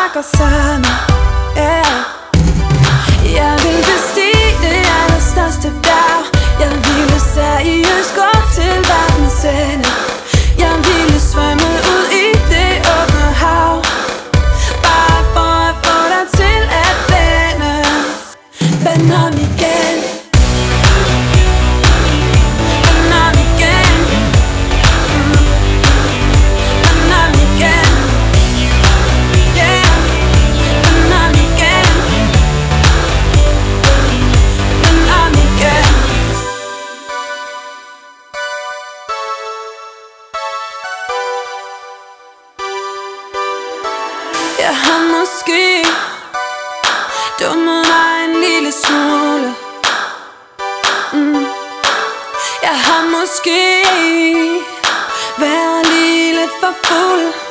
snakker sammen, yeah. Jeg vil bestige det allerstørste bjerg. Jeg ville seriøst gå til verdens ende. Jeg ville svømme ud i det åbne hav, bare for at få dig til at vende om igen. Vend om igen. Vend om igen. Yeah. Vend om igen. Vend om igen. Jeg har måske dummet mig en lille smule. Jeg har måske været lige lidt for fuld.